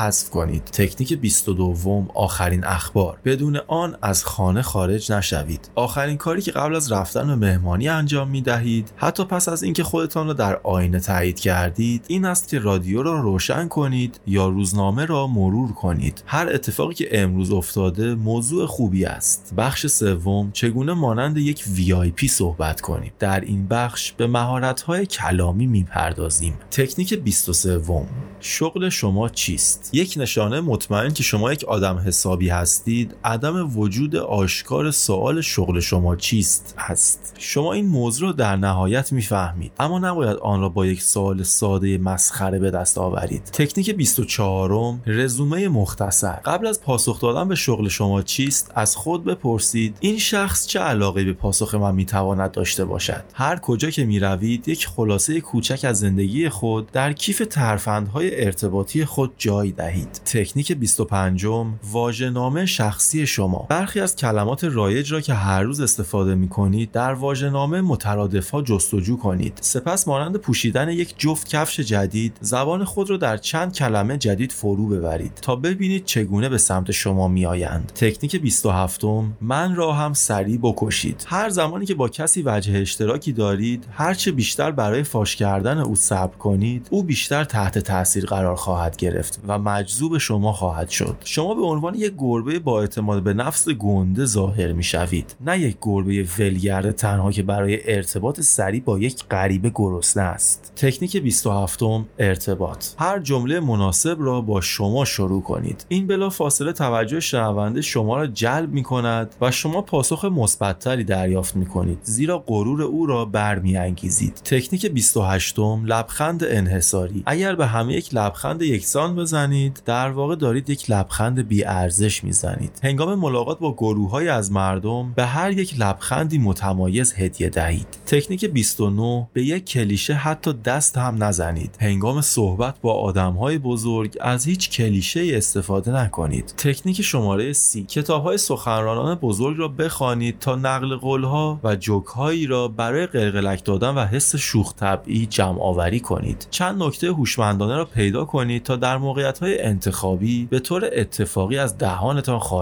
حذف کنید. تکنیک 22 آخرین اخبار. بدون آن از خانه خارج نشوید. آخرین کاری که قبل از رفتن به مهمانی انجام می‌دهید، حتی پس از اینکه خودتان را در آینه تایید کردید، این است که رادیو را روشن کنید یا روزنامه را مرور کنید. هر اتفاقی که امروز افتاده موضوع خوبی است. بخش سوم، چگونه مانند یک VIP صحبت کنیم. در این بخش به مهارت‌های کلامی می‌پردازیم. تکنیک 23، شغل شما چیست؟ یک نشانه مطمئن که شما یک آدم حسابی هستید، عدم وجود آشکار سوال شغل شما چیست است. شما این موضوع رو در نهایت میفهمید، اما نباید آن را با یک سوال ساده مسخره به دست آورید. تکنیک 24، رزومه مختصر. قبل از پاسخ دادن به شغل شما چیست، از خود بپرسید این شخص چه علاقه‌ای به پاسخ من میتواند داشته باشد. هر کجا که میروید یک خلاصه کوچک از زندگی خود در کیف ترفندهای ارتباطی خود جای دهید. تکنیک 25، واژه‌نامه شخصی شما. برخی از کلمات رایج را که هر روز استفاده می‌کنید در واژه‌نامه مترادف‌ها جستجو کنید. سپس مانند پوشیدن یک جفت کفش جدید، زبان خود را در چند کلمه جدید فرو ببرید تا ببینید چگونه به سمت شما میآیند. تکنیک 27، من را هم سریع بکشید. هر زمانی که با کسی وجه اشتراکی دارید، هرچه بیشتر برای فاش کردن او صبر کنید، او بیشتر تحت تاثیر قرار خواهد گرفت و مجذوب شما خواهد شد. شما به عنوان یک گربه با اعتماد به نفس گنده ظاهر میشوید، نه یک گربه ولگرد تنها که برای ارتباط سریع با یک غریبه گرسنه است. تکنیک 27، ارتباط. هر جمله مناسب را با شما شروع کنید. این بلا فاصله توجه شنونده شما را جلب می‌کند و شما پاسخ مثبت‌تری دریافت می‌کنید، زیرا غرور او را برمی‌انگیزید. تکنیک 28، لبخند انحصاری. اگر به همه یک لبخند یکسان بزنید، در واقع دارید یک لبخند بی‌ارزش می‌زنید. هنگام ملاقات با گروه‌های از مردم به هر یک لبخندی متمایز هدیه دهید. تکنیک 29، به یک کلیشه حتی دست هم نزنید. هنگام صحبت با آدم‌های بزرگ از هیچ کلیشه‌ای استفاده نکنید. تکنیک شماره 30، کتاب‌های سخنرانان بزرگ را بخوانید تا نقل قول‌ها و جوک‌هایی را برای قلقلک دادن و حس شوخ طبعی جمع آوری کنید. چند نکته هوشمندانه را پیدا کنید تا در موقعیت‌های انتخابی به طور اتفاقی از دهانتان خارج